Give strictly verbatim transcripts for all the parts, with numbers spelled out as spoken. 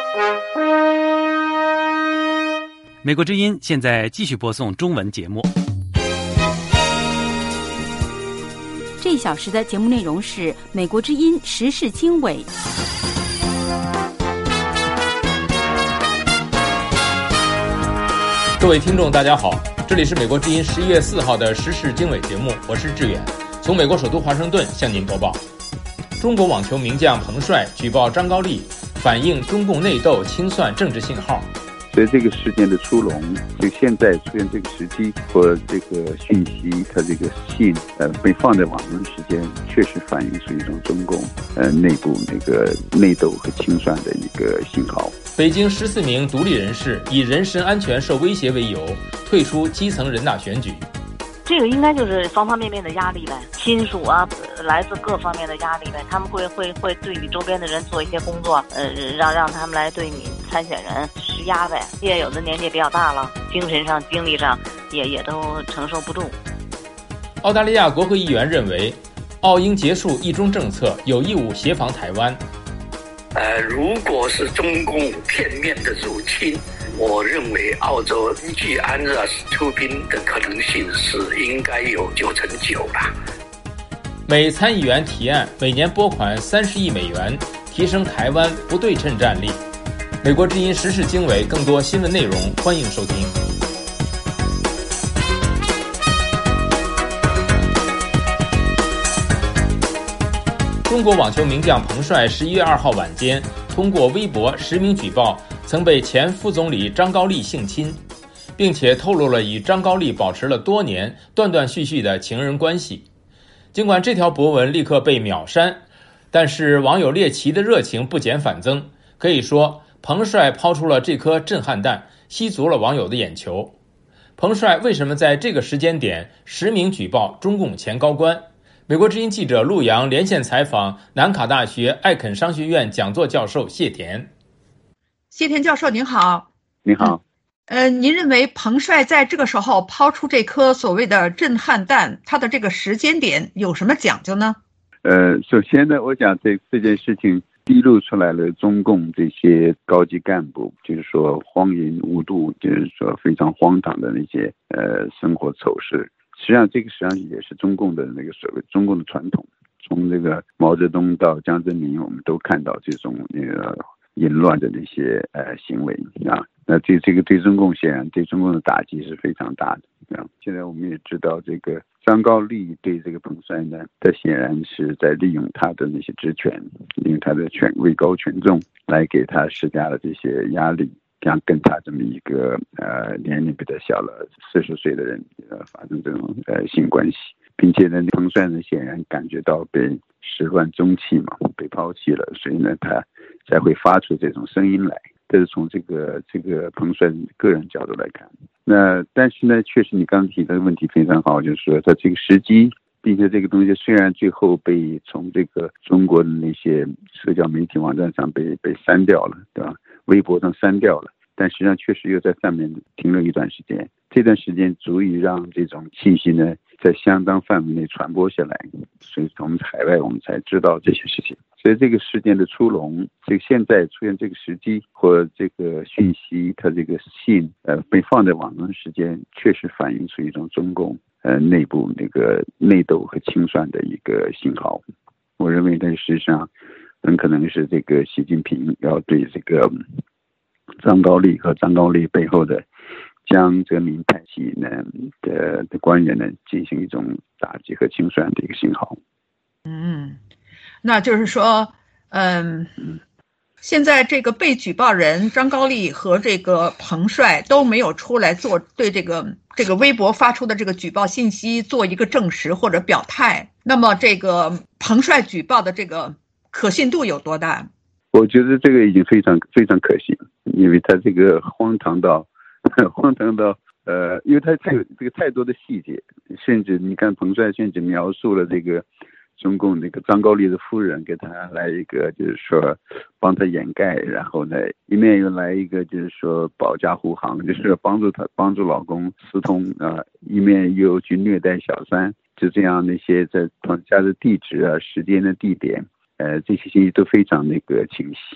美国之音现在继续播送中文节目。 这一小时的节目内容是美国之音时事经纬。 各位听众大家好，这里是美国之音十一月四号的时事经纬节目，我是志远，从美国首都华盛顿向您播报。中国网球名将彭帅举报张高丽，反映中共内斗清算政治信号。 所以这个事件的出笼，就现在出现这个时机或这个讯息，它这个信呃被放在网络时间，确实反映出一种中共呃内部那个内斗和清算的一个信号。 北京十四名独立人士以人身安全受威胁为由，退出基层人大选举。 这个应该就是方方面面的压力呗，亲属啊，来自各方面的压力呗，他们会会会对你周边的人做一些工作，呃，让让他们来对你参选人施压呗。也有的年纪比较大了，精神上、精力上也也都承受不住。 澳大利亚国会议员认为，澳英结束一中政策，有义务协防台湾。 呃，如果是中共片面的入侵，我认为澳洲依据安乐死出兵的可能性是应该有九成九吧。 美参议员提案每年拨款三十亿美元，提升台湾不对称战力。美国之音时事经纬，更多新闻内容，欢迎收听。中国网球名将彭帅十一月二号晚间通过微博实名举报曾被前副总理张高丽性侵，并且透露了与张高丽保持了多年断断续续的情人关系。尽管这条博文立刻被秒删，但是网友猎奇的热情不减反增。可以说，彭帅抛出了这颗震撼弹，吸足了网友的眼球。彭帅为什么在这个时间点实名举报中共前高官？美国之音记者陆洋连线采访南卡大学艾肯商学院讲座教授谢田。 谢田教授您好。 你好。 呃，您认为彭帅在这个时候抛出这颗所谓的震撼弹，他的这个时间点有什么讲究呢？ 呃，首先呢，我想这这件事情披露出来了中共这些高级干部，就是说荒淫无度，就是说非常荒唐的那些呃生活丑事。实际上，这个实际上也是中共的那个所谓中共的传统。从这个毛泽东到江泽民，我们都看到这种那个淫乱的那些呃行为啊。那这这个对中共显然对中共的打击是非常大的啊。现在我们也知道，这个张高丽对这个彭帅呢，他显然是在利用他的那些职权，利用他的权位高权重来给他施加了这些压力。像跟他这么一个呃年龄比他小了四十岁的人呃发生这种呃性关系，并且呢，彭帅呢显然感觉到被事乱终弃嘛，被抛弃了，所以呢他才会发出这种声音来。这是从这个这个彭帅个人角度来看。那但是呢，确实你刚刚提的问题非常好，就是说他这个时机，并且这个东西虽然最后被从这个中国的那些社交媒体网站上被被删掉了，对吧？微博上删掉了，但实际上确实又在上面停留一段时间。这段时间足以让这种信息呢在相当范围内传播下来，所以从海外我们才知道这些事情。所以这个事件的出笼，这个现在出现这个时机或这个讯息，它这个信呃被放在网上时间，确实反映出一种中共呃内部那个内斗和清算的一个信号。我认为呢，实际上很可能是这个习近平要对这个张高丽和张高丽背后的江泽民派系呢 的, 的官员呢进行一种打击和清算的一个信号。 嗯，那就是说，嗯，现在这个被举报人张高丽和这个彭帅都没有出来做对这个这个微博发出的这个举报信息做一个证实或者表态。那么这个彭帅举报的这个可信度有多大？ 我觉得这个已经非常非常可信，因为他这个荒唐到荒唐到呃，因为他太有这个太多的细节，甚至你看彭帅甚至描述了这个中共那个张高丽的夫人给他来一个就是说帮他掩盖，然后呢一面又来一个就是说保驾护航，就是帮助他帮助老公私通啊，一面又去虐待小三，就这样那些在他家的地址啊、时间的地点。呃，这些信息都非常那个清晰，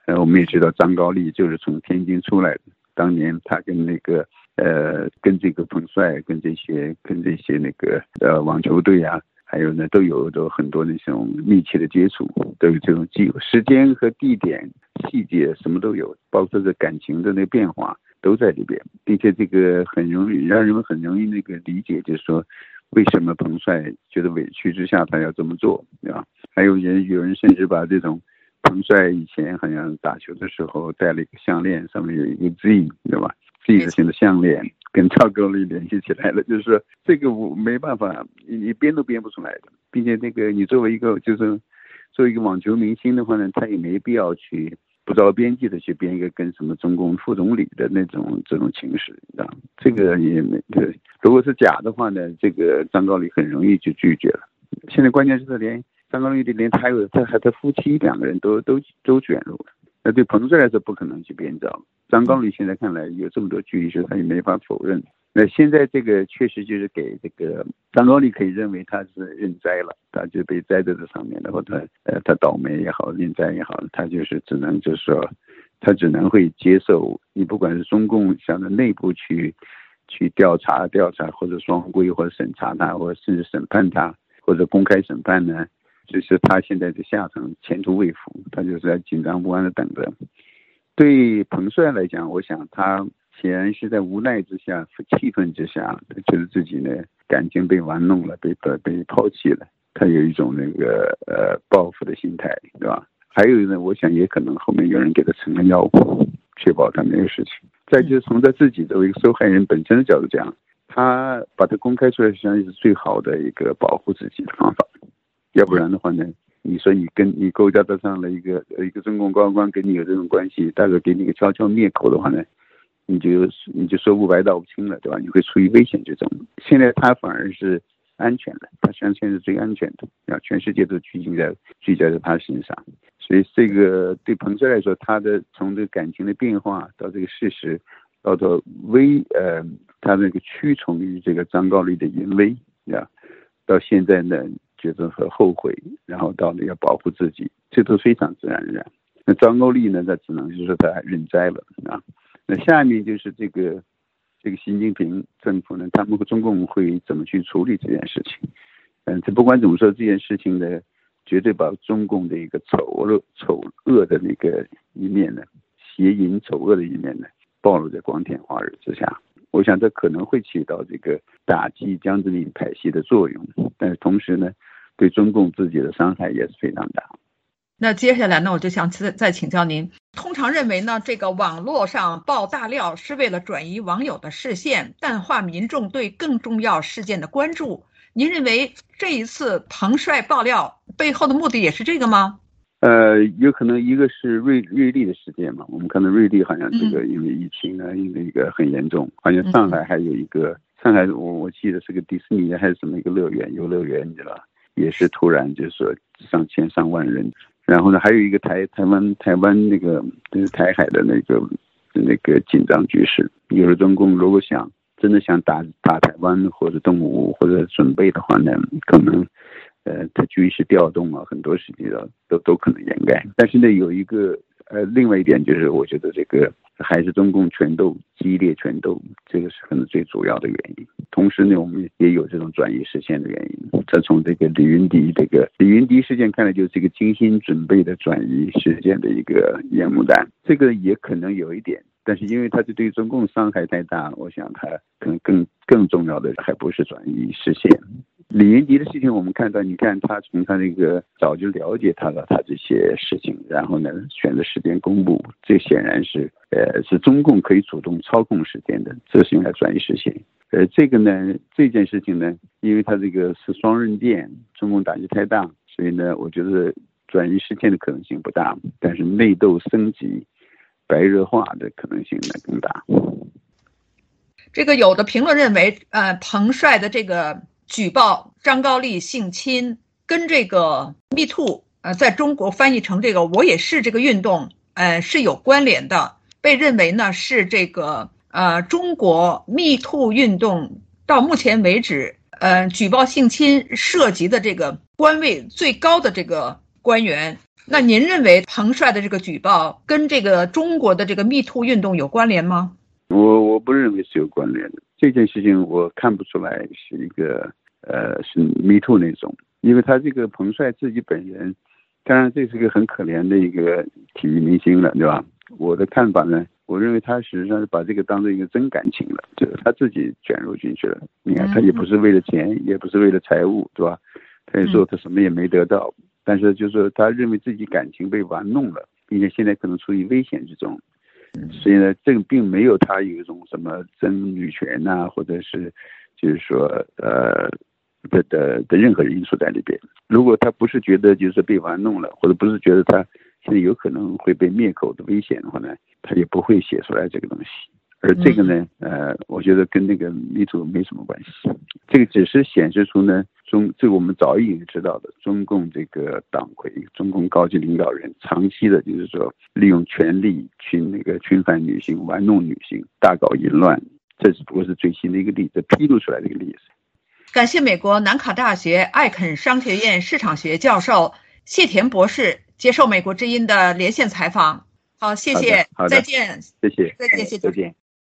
呃，我们也知道张高丽就是从天津出来的，当年他跟那个呃跟这个彭帅跟这些跟这些那个呃网球队啊，还有呢都有都很多那种密切的接触，都有这种机会，时间和地点细节什么都有，包括这感情的那个变化都在里边，并且这个很容易让人们很容易那个理解，就是说为什么彭帅觉得委屈之下他要这么做，对吧？还有人有人甚至把这种彭帅以前好像打球的时候戴了一个项链，上面有一个 Z， 对吧？ Z 字形的项链跟张高丽联系起来了，就是说这个我没办法，你编都编不出来的，并且那个你作为一个就是作为一个网球明星的话呢，他也没必要去不着边际的去编一个跟什么中共副总理的那种这种情史，啊，这个也没，如果是假的话呢，这个张高丽很容易就拒绝了。现在关键是他连张高丽的连他有他和他夫妻两个人都都都卷入了，那对彭帅来说不可能去编造。张高丽现在看来有这么多距离，是他也没法否认。那现在这个确实就是给这个张高丽可以认为他是认栽了，他就被栽在这上面，然后他呃他倒霉也好，认栽也好，他就是只能就是说他只能会接受你不管是中共想在内部去去调查调查，或者双规或者审查他，或者甚至审判他，或者公开审判呢，就是他现在的下场前途未卜，他就是在紧张不安的等着。对彭帅来讲，我想他显然是在无奈之下、气愤之下，觉得自己呢感情被玩弄了，被被被抛弃了，他有一种那个呃报复的心态，对吧？还有呢，我想也可能后面有人给他吃了药物，确保他没有事情。再就是从他自己作为一个受害人本身的角度讲，他把它公开出来，实际上是最好的一个保护自己的方法。要不然的话呢，你说你跟你勾搭得上了一个一个中共高官跟你有这种关系，大概给你个悄悄灭口的话呢，你就你就说不白道不清了，对吧？你会处于危险之中。现在他反而是安全的，他实际上现在是最安全的，啊，全世界都聚集在聚焦在他身上。所以这个对彭帅来说，他的从这个感情的变化到这个事实，到到威呃他那个屈从于这个张高丽的淫威啊，到现在呢觉得很后悔，然后到了要保护自己，这都非常自然而然。那张高丽呢，他只能就是说他认栽了啊。那下面就是这个这个习近平政府呢，他们和中共会怎么去处理这件事情？嗯，这不管怎么说，这件事情呢，绝对把中共的一个丑恶丑恶的那个一面呢，邪淫丑恶的一面呢，暴露在光天化日之下。我想这可能会起到这个打击江泽民派系的作用，但是同时呢，对中共自己的伤害也是非常大。 那接下来呢，我就想再请教您，通常认为呢，这个网络上爆大料是为了转移网友的视线，淡化民众对更重要事件的关注。您认为这一次彭帅爆料背后的目的也是这个吗？ 呃，有可能一个是瑞瑞丽的事件嘛，我们看到瑞丽好像这个因为疫情呢，因为一个很严重，好像上海还有一个上海我我记得是个迪士尼还是什么一个乐园游乐园，你知道吧？也是突然就是说上千上万人。然后呢，还有一个台台湾台湾那个就是台海的那个那个紧张局势，有的中共如果想真的想打打台湾或者动武或者准备的话呢，可能呃他军事调动啊，很多事情都都可能掩盖。但是呢，有一个呃另外一点就是，我觉得这个还是中共权斗激烈权斗，这个是可能最主要的原因。同时呢，我们也有这种转移视线的原因。这从这个李云迪这个李云迪事件看来，就是一个精心准备的转移事件的一个烟幕弹。这个也可能有一点，但是因为它是对中共伤害太大，我想它可能更更重要的还不是转移视线。李云迪的事情我们看到，你看他从他那个早就了解他了他这些事情，然后呢选择时间公布，这显然是呃是中共可以主动操控时间的，这是用来转移视线。呃，这个呢这件事情呢，因为它这个是双刃剑，中共打击太大，所以呢我觉得转移视线的可能性不大，但是内斗升级白热化的可能性呢更大。 这个有的评论认为，呃，彭帅的这个举报张高丽性侵，跟这个 Me Too， 呃，在中国翻译成这个我也是这个运动，呃，是有关联的，被认为呢是这个呃中国 Me Too 运动到目前为止，呃，举报性侵涉及的这个官位最高的这个官员， 那您认为彭帅的这个举报跟这个中国的这个 Me Too 运动有关联吗？ 我我不认为是有关联的，这件事情我看不出来是一个呃是 Me Too 那种，因为他这个彭帅自己本人，当然这是个很可怜的一个体育明星了，对吧？我的看法呢，我认为他实际上是把这个当做一个真感情了，就是他自己卷入进去了。你看，他也不是为了钱，也不是为了财物，对吧？他也说他什么也没得到，但是就是说他认为自己感情被玩弄了，并且现在可能处于危险之中。所以呢，这个并没有他有一种什么争女权呐、啊，或者是就是说呃的的的任何因素在里边。如果他不是觉得就是被玩弄了，或者不是觉得他现在有可能会被灭口的危险的话呢，他也不会写出来这个东西。而这个呢，呃，我觉得跟那个Me Too没什么关系。这个只是显示出呢，中这个我们早已经知道的，中共这个党魁、中共高级领导人长期的就是说利用权力去那个侵犯女性、玩弄女性、大搞淫乱，这只不过是最新的一个例子，披露出来的一个例子。 感谢美国南卡大学艾肯商学院市场学教授谢田博士接受美国之音的连线采访。好，谢谢，再见， 谢谢， 再见，谢谢， 再见。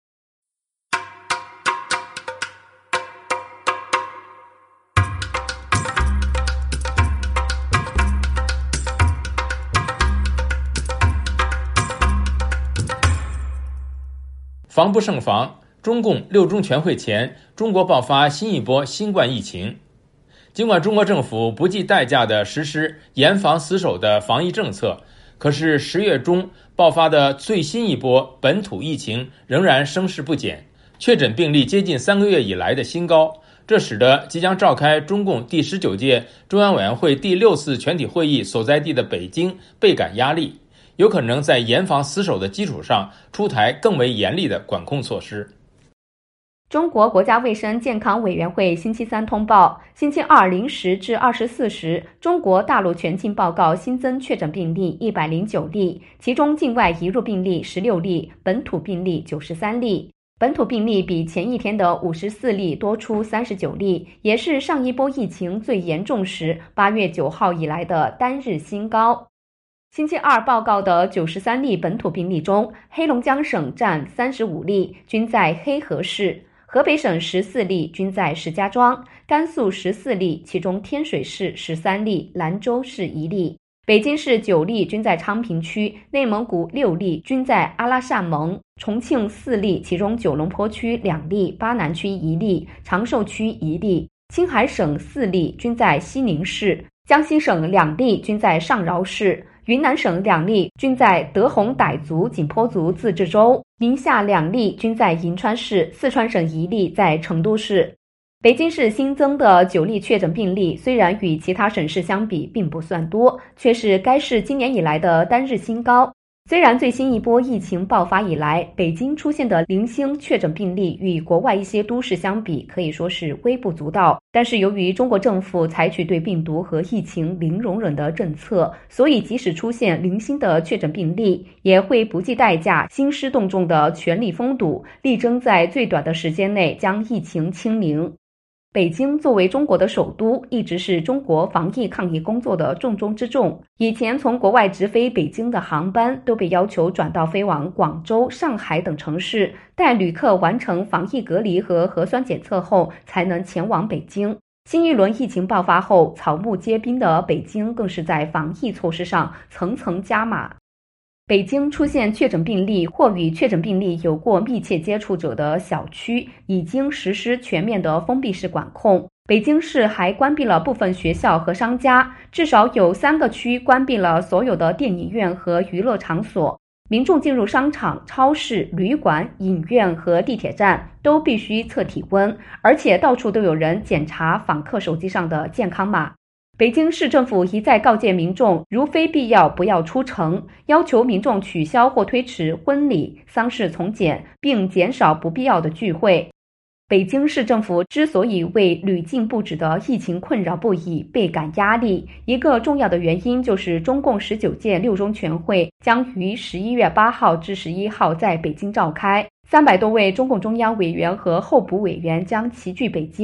防不胜防，中共六中全会前，中国爆发新一波新冠疫情。尽管中国政府不计代价地实施严防死守的防疫政策，可是十月中爆发的最新一波本土疫情仍然声势不减，确诊病例接近三个月以来的新高。这使得即将召开中共第十九届中央委员会第六次全体会议所在地的北京倍感压力，有可能在严防死守的基础上出台更为严厉的管控措施。 中国国家卫生健康委员会星期三通报，星期二零时至二十四时，中国大陆全境报告新增确诊病例一百零九例，其中境外移入病例十六例，本土病例九十三例。本土病例比前一天的五十四例多出三十九例，也是上一波疫情最严重时八月九号以来的单日新高。星期二报告的九十三例本土病例中，黑龙江省占三十五例，均在黑河市；河北省十四例，均在石家庄；甘肃十四例，其中天水市十三例，兰州市一例；北京市九例，均在昌平区；内蒙古六例，均在阿拉善盟；重庆四例，其中九龙坡区两例，巴南区一例，长寿区一例；青海省四例，均在西宁市；江西省两例，均在上饶市；云南省两例，均在德宏傣族景颇族自治州；宁夏两例，均在银川市；四川省一例在成都市。北京市新增的九例确诊病例，虽然与其他省市相比并不算多，却是该市今年以来的单日新高。虽然最新一波疫情爆发以来，北京出现的零星确诊病例与国外一些都市相比可以说是微不足道，但是由于中国政府采取对病毒和疫情零容忍的政策，所以即使出现零星的确诊病例，也会不计代价兴师动众的全力封堵，力争在最短的时间内将疫情清零。北京作为中国的首都，一直是中国防疫抗疫工作的重中之重。以前从国外直飞北京的航班都被要求转到飞往广州、上海等城市，待旅客完成防疫隔离和核酸检测后，才能前往北京。新一轮疫情爆发后，草木皆兵的北京更是在防疫措施上层层加码。北京出现确诊病例或与确诊病例有过密切接触者的小区，已经实施全面的封闭式管控。北京市还关闭了部分学校和商家，至少有三个区关闭了所有的电影院和娱乐场所。民众进入商场、超市、旅馆、影院和地铁站都必须测体温，而且到处都有人检查访客手机上的健康码。北京市政府一再告诫民众，如非必要不要出城，要求民众取消或推迟婚礼、丧事从简，并减少不必要的聚会。北京市政府之所以为屡禁不止的疫情困扰不已，倍感压力，一个重要的原因就是中共十九届六中全会将于十一月八号至十一号在北京召开，三百多位中共中央委员和候补委员将齐聚北京。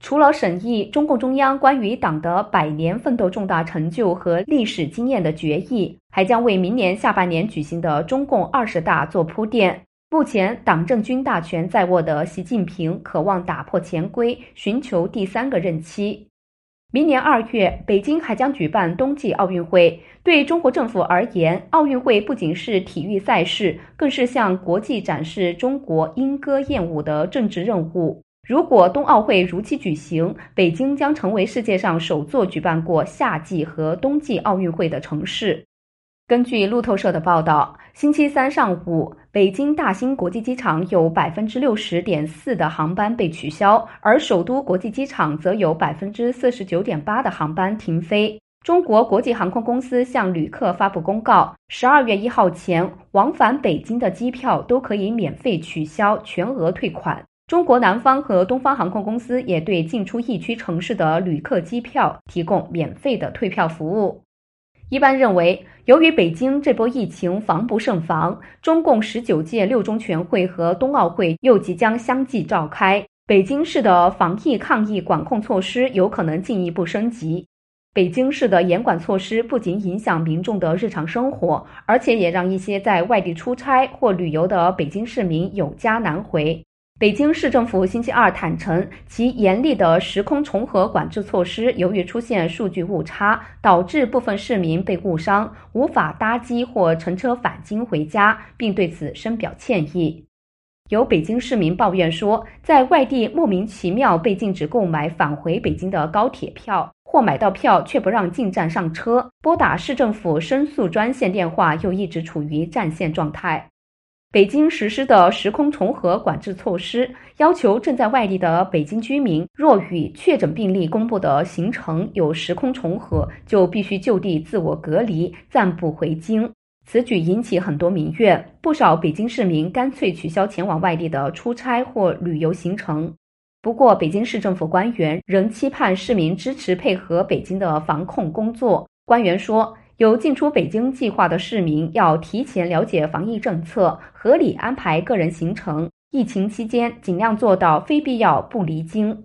除了审议中共中央关于党的百年奋斗重大成就和历史经验的决议，还将为明年下半年举行的中共二十大做铺垫。目前党政军大权在握的习近平渴望打破潜规，寻求第三个任期。明年二月，北京还将举办冬季奥运会。对中国政府而言，奥运会不仅是体育赛事，更是向国际展示中国莺歌燕舞的政治任务。如果冬奥会如期举行，北京将成为世界上首座举办过夏季和冬季奥运会的城市。根据路透社的报道，星期三上午，北京大兴国际机场有 百分之六十点四 的航班被取消，而首都国际机场则有 百分之四十九点八 的航班停飞。中国国际航空公司向旅客发布公告，十二月一号前往返北京的机票都可以免费取消，全额退款。中国南方和东方航空公司也对进出疫区城市的旅客机票提供免费的退票服务。一般认为，由于北京这波疫情防不胜防，中共十九届六中全会和冬奥会又即将相继召开，北京市的防疫抗疫管控措施有可能进一步升级。北京市的严管措施不仅影响民众的日常生活，而且也让一些在外地出差或旅游的北京市民有家难回。北京市政府星期二坦承，其严厉的时空重合管制措施由于出现数据误差，导致部分市民被误伤，无法搭机或乘车返京回家，并对此深表歉意。有北京市民抱怨说，在外地莫名其妙被禁止购买返回北京的高铁票，或买到票却不让进站上车，拨打市政府申诉专线电话又一直处于占线状态。北京实施的时空重合管制措施要求正在外地的北京居民，若与确诊病例公布的行程有时空重合，就必须就地自我隔离，暂不回京。此举引起很多民怨，不少北京市民干脆取消前往外地的出差或旅游行程。不过，北京市政府官员仍期盼市民支持配合北京的防控工作。官员说，有进出北京计划的市民要提前了解防疫政策，合理安排个人行程，疫情期间尽量做到非必要不离京。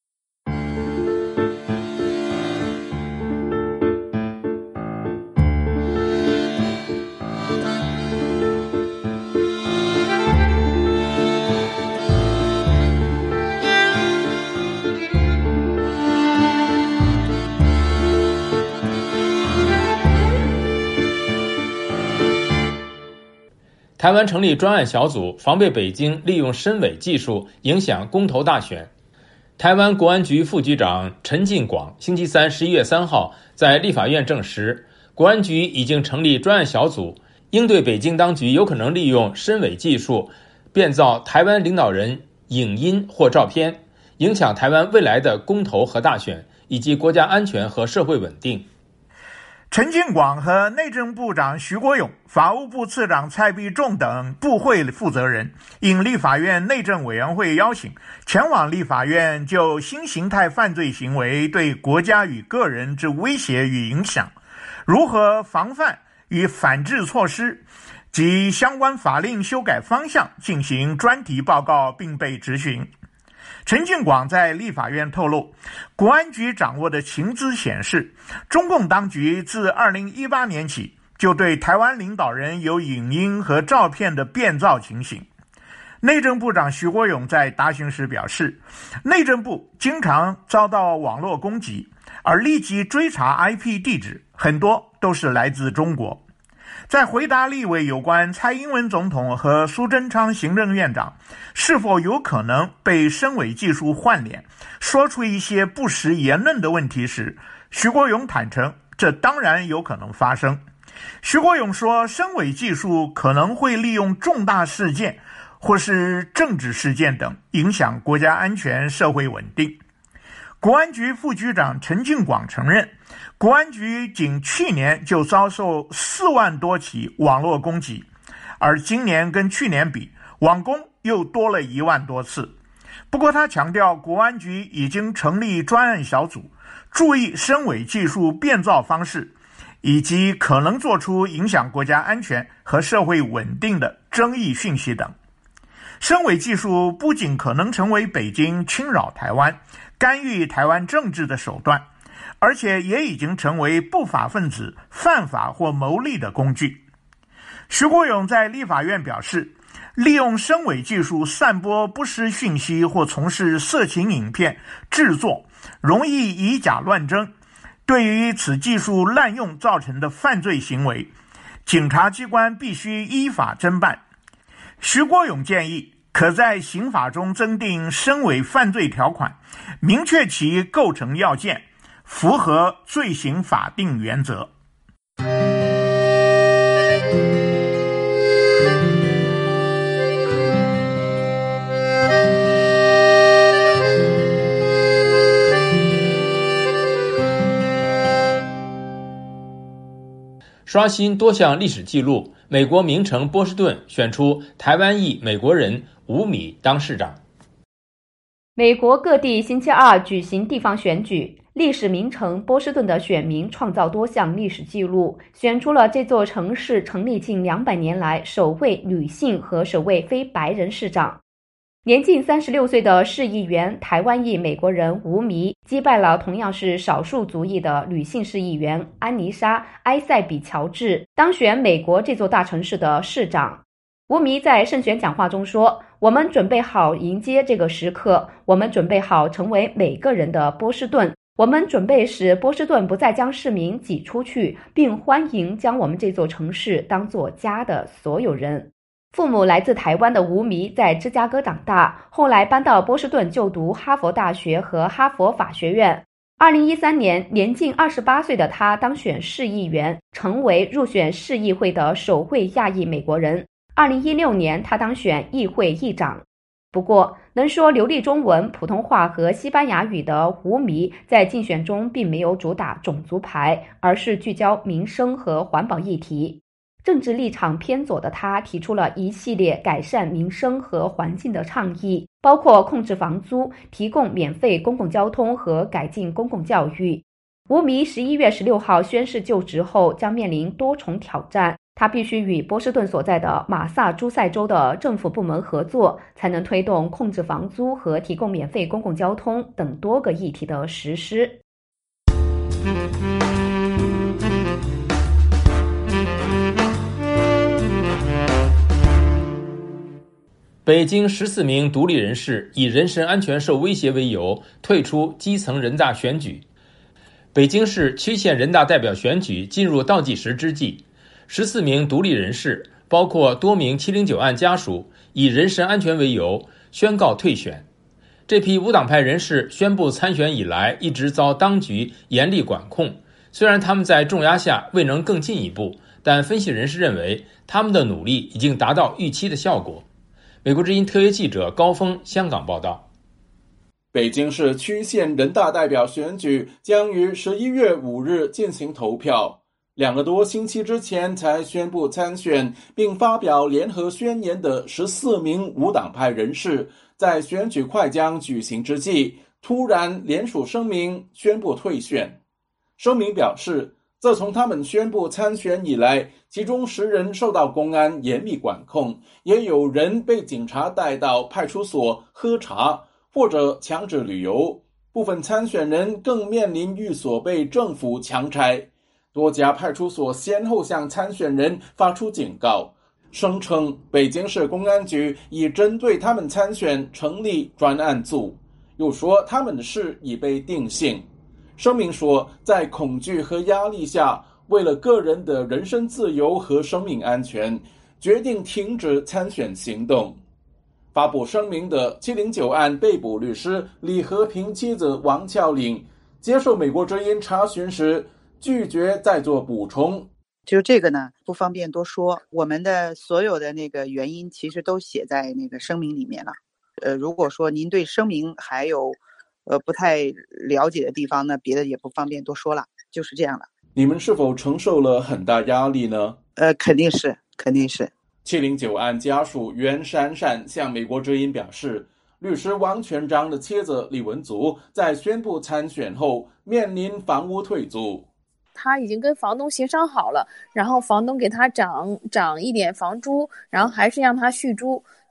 台湾成立专案小组，防备北京利用深伪技术影响公投大选。台湾国安局副局长陈进广星期三十一月三号在立法院证实，国安局已经成立专案小组，应对北京当局有可能利用深伪技术变造台湾领导人影音或照片，影响台湾未来的公投和大选，以及国家安全和社会稳定。 陈进广和内政部长徐国勇、法务部次长蔡必仲等部会负责人，应立法院内政委员会邀请，前往立法院就新形态犯罪行为对国家与个人之威胁与影响，如何防范与反制措施及相关法令修改方向进行专题报告，并被质询。陈进广在立法院透露，国安局掌握的情资显示，中共当局自二零一八年起就对台湾领导人有影音和照片的变造情形。内政部长徐国勇在答询时表示，内政部经常遭到网络攻击，而立即追查 I P 地址，很多都是来自中国。在回答立委有关蔡英文总统和苏贞昌行政院长是否有可能被深伪技术换脸，说出一些不实言论的问题时，徐国勇坦承，这当然有可能发生。徐国勇说，深伪技术可能会利用重大事件或是政治事件等影响国家安全、社会稳定。国安局副局长陈进广承认，国安局仅去年就遭受四万多起网络攻击，而今年跟去年比，网攻又多了一万多次。不过他强调，国安局已经成立专案小组，注意深伪技术变造方式，以及可能做出影响国家安全和社会稳定的争议讯息等。深伪技术不仅可能成为北京侵扰台湾， 干预台湾政治的手段，而且也已经成为不法分子犯法或牟利的工具。徐国勇在立法院表示，利用声伪技术散播不实讯息或从事色情影片制作，容易以假乱真。对于此技术滥用造成的犯罪行为，警察机关必须依法侦办。徐国勇建议，可在刑法中增订声伪犯罪条款，明确其构成要件，符合罪刑法定原则。 刷新多项历史记录，美国名城波士顿选出台湾裔美国人吴米当市长。 美国各地星期二举行地方选举，历史名城波士顿的选民创造多项历史记录，选出了这座城市成立近两百年来首位女性和首位非白人市长。年近三十六岁的市议员台湾裔美国人吴弥击败了同样是少数族裔的女性市议员安妮莎·埃塞比乔治，当选美国这座大城市的市长。吴弥在胜选讲话中说，我们准备好迎接这个时刻，我们准备好成为每个人的波士顿，我们准备使波士顿不再将市民挤出去，并欢迎将我们这座城市当作家的所有人。父母来自台湾的吴弥在芝加哥长大，后来搬到波士顿就读哈佛大学和哈佛法学院。二零一三年，年近二十八岁的他当选市议员，成为入选市议会的首位亚裔美国人。二零一六年，他当选议会议长。不过，能说流利中文、普通话和西班牙语的吴弥在竞选中并没有主打种族牌，而是聚焦民生和环保议题。政治立场偏左的他提出了一系列改善民生和环境的倡议，包括控制房租、提供免费公共交通和改进公共教育。吴弥十一月十六号宣誓就职后将面临多重挑战，他必须与波士顿所在的马萨诸塞州的政府部门合作，才能推动控制房租和提供免费公共交通等多个议题的实施。 北京十四名独立人士以人身安全受威胁为由退出基层人大选举。北京市区县人大代表选举进入倒计时之际，十四名独立人士，包括多名七零九案家属，以人身安全为由宣告退选。这批无党派人士宣布参选以来，一直遭当局严厉管控。虽然他们在重压下未能更进一步，但分析人士认为，他们的努力已经达到预期的效果。美国之音特约记者高峰香港报道。 北京市区县人大代表选举将于十一月五日进行投票。两个多星期之前才宣布参选并发表联合宣言的十四名无党派人士，在选举快将举行之际，突然联署声明宣布退选。声明表示，自从他们宣布参选以来，其中十人受到公安严密管控，也有人被警察带到派出所喝茶或者强制旅游，部分参选人更面临寓所被政府强拆。多家派出所先后向参选人发出警告，声称北京市公安局已针对他们参选成立专案组，又说他们的事已被定性。声明说，在恐惧和压力下，为了个人的人身自由和生命安全，决定停止参选行动。发布声明的七零九案被捕律师李和平妻子王峭岭接受美国之音查询时拒绝再做补充。 就这个呢，不方便多说，我们的所有的那个原因其实都写在那个声明里面了。呃，如果说您对声明还有呃不太了解的地方呢，别的也不方便多说了，就是这样了。 你们是否承受了很大压力呢？ 呃，肯定是，肯定是。 七零九案家属袁珊珊向美国之音表示，律师王全章的妻子李文足在宣布参选后面临房屋退租。 他已经跟房东协商好了，然后房东给他涨涨一点房租，然后还是让他续租，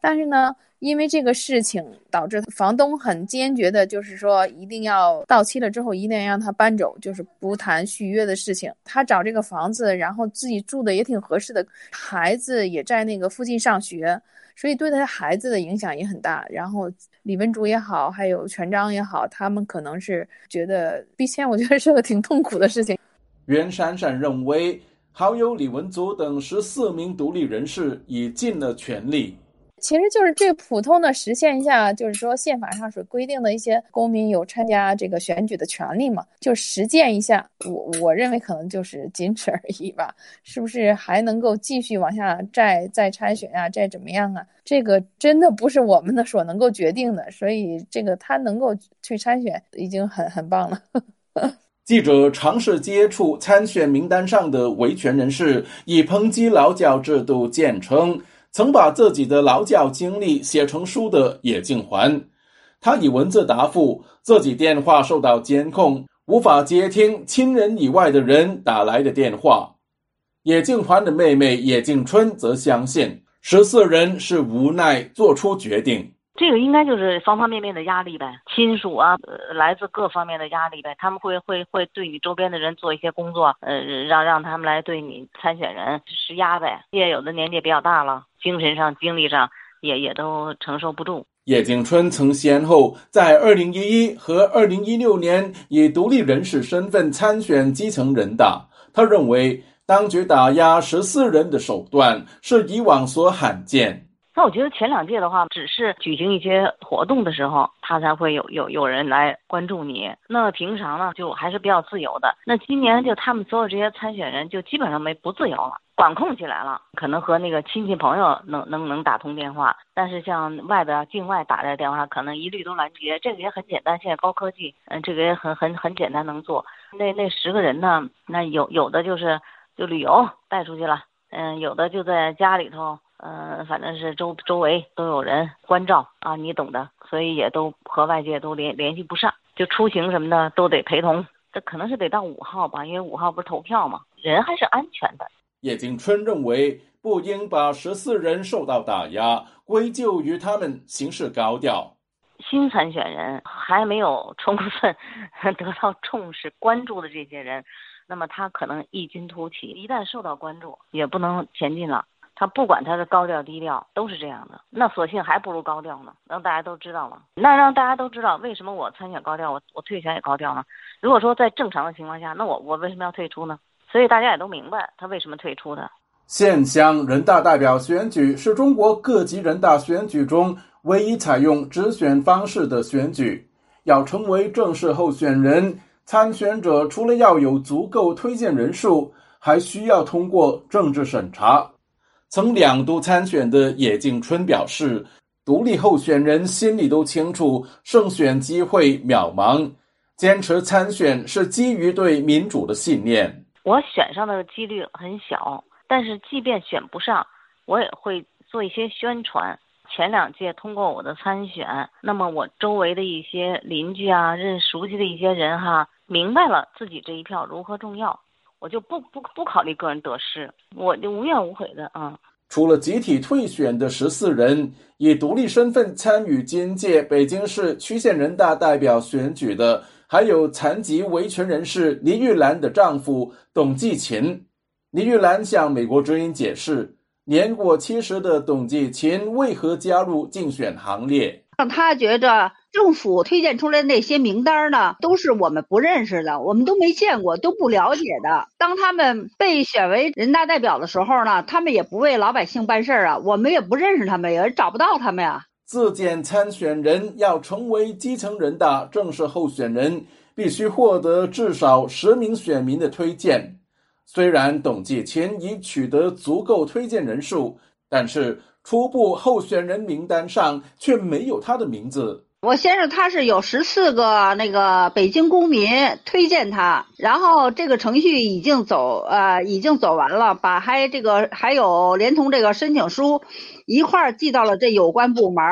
但是呢，因为这个事情导致房东很坚决的，就是说一定要到期了之后一定要让他搬走，就是不谈续约的事情。他找这个房子，然后自己住的也挺合适的，孩子也在那个附近上学，所以对他孩子的影响也很大。然后李文竹也好，还有全章也好，他们可能是觉得逼迁，我觉得是个挺痛苦的事情。 袁姗姗认为，好友李文竹等十四名独立人士已尽了全力。 其实就是最普通的实现一下，就是说宪法上所规定的一些公民有参加这个选举的权利嘛，就实践一下。我我认为可能就是仅此而已吧，是不是还能够继续往下再再参选啊，再怎么样啊？这个真的不是我们的所能够决定的，所以这个他能够去参选已经很很棒了。 记者尝试接触参选名单上的维权人士，以抨击劳教制度见称曾把自己的劳教经历写成书的叶静环，他以文字答复自己电话受到监控，无法接听亲人以外的人打来的电话。叶静环的妹妹叶静春则相信十四人是无奈做出决定。 这个应该就是方方面面的压力呗，亲属啊，呃、来自各方面的压力呗。他们会会会对你周边的人做一些工作，呃，让让他们来对你参选人施压呗。也有的年纪比较大了，精神上、精力上也也都承受不住。 叶静春曾先后在二零一一和二零一六年以独立人士身份参选基层人大。他认为，当局打压十四人的手段是以往所罕见。 那我觉得前两届的话，只是举行一些活动的时候，他才会有有有人来关注你。那平常呢，就还是比较自由的。那今年就他们所有这些参选人，就基本上没不自由了，管控起来了。可能和那个亲戚朋友能能能打通电话，但是像外边境外打来电话，可能一律都拦截。这个也很简单，现在高科技，嗯，这个也很很很简单能做。那那十个人呢，那有有的就是就旅游带出去了，嗯，有的就在家里头。呃，反正是周周围都有人关照啊，你懂的，所以也都和外界都联联系不上，就出行什么的都得陪同。这可能是得到五号吧，因为五号不是投票嘛，人还是安全的。 叶静春认为，不应把十四人受到打压归咎于他们行事高调。 新参选人还没有充分得到重视关注的这些人，那么他可能异军突起，一旦受到关注，也不能前进了。他不管他的高调低调都是这样的，那索性还不如高调呢，让大家都知道了。那让大家都知道为什么我参选高调，我我退选也高调呢？如果说在正常的情况下，那我我为什么要退出呢？所以大家也都明白他为什么退出的。 县乡人大代表选举是中国各级人大选举中唯一采用直选方式的选举。要成为正式候选人，参选者除了要有足够推荐人数，还需要通过政治审查。曾两度参选的叶静春表示，独立候选人心里都清楚胜选机会渺茫，坚持参选是基于对民主的信念。 我选上的几率很小，但是即便选不上，我也会做一些宣传。前两届通过我的参选，那么我周围的一些邻居啊，认熟悉的一些人哈，明白了自己这一票如何重要，我就不不不考虑个人得失，我就无怨无悔的啊。 除了集体退选的十四人，以独立身份参与今届北京市区县人大代表选举的，还有残疾维权人士黎玉兰的丈夫董继勤。黎玉兰向美国之音解释，年过七十的董继勤为何加入竞选行列。 让他觉着政府推荐出来的那些名单呢，都是我们不认识的，我们都没见过，都不了解的。当他们被选为人大代表的时候呢，他们也不为老百姓办事啊，我们也不认识他们，也找不到他们呀。 自荐参选人要成为基层人大正式候选人，必须获得至少十名选民的推荐。虽然董继勤已取得足够推荐人数，但是初步候选人名单上却没有他的名字。 我先生他是有十四个那个北京公民推荐他，然后这个程序已经走呃已经走完了，把还这个还有连同这个申请书一块儿寄到了这有关部门，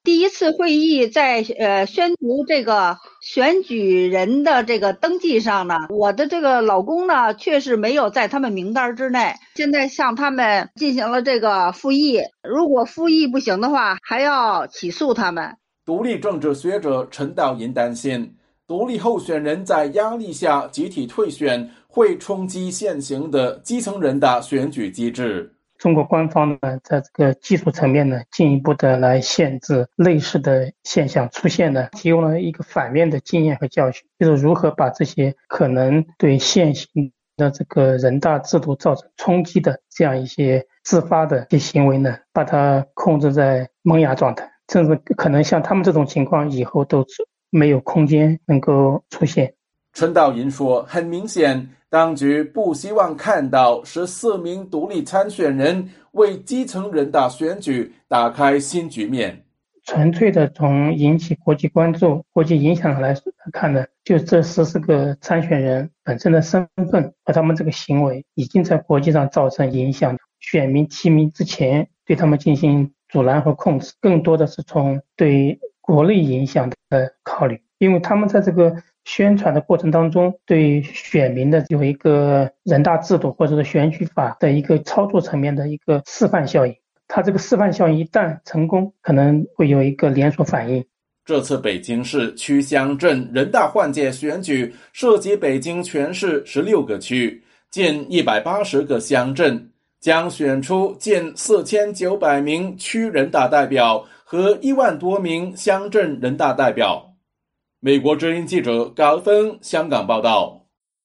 第一次会议在呃宣读这个选举人的这个登记上呢，我的这个老公呢确实没有在他们名单之内。现在向他们进行了这个复议，如果复议不行的话，还要起诉他们。 独立政治学者陈道银担心，独立候选人在压力下集体退选，会冲击现行的基层人大选举机制。 中国官方呢，在这个技术层面呢，进一步的来限制类似的现象出现呢，提供了一个反面的经验和教训，就是如何把这些可能对现行的这个人大制度造成冲击的这样一些自发的一些行为呢，把它控制在萌芽状态，甚至可能像他们这种情况以后都没有空间能够出现。 陈道银说，很明显，当局不希望看到十四名独立参选人为基层人大选举打开新局面。 纯粹的从引起国际关注、国际影响来看呢，就这十四个参选人本身的身份和他们这个行为已经在国际上造成影响。选民提名之前对他们进行阻拦和控制，更多的是从对国内影响的考虑，因为他们在这个宣传的过程当中，对选民的有一个人大制度或者是选举法的一个操作层面的一个示范效应。它这个示范效应一旦成功，可能会有一个连锁反应。 这次北京市区乡镇人大换届选举涉及北京全市十六个区，近一百八十个乡镇，将选出近四千九百名区人大代表和一万多名乡镇人大代表。美国之音记者高峰香港报道。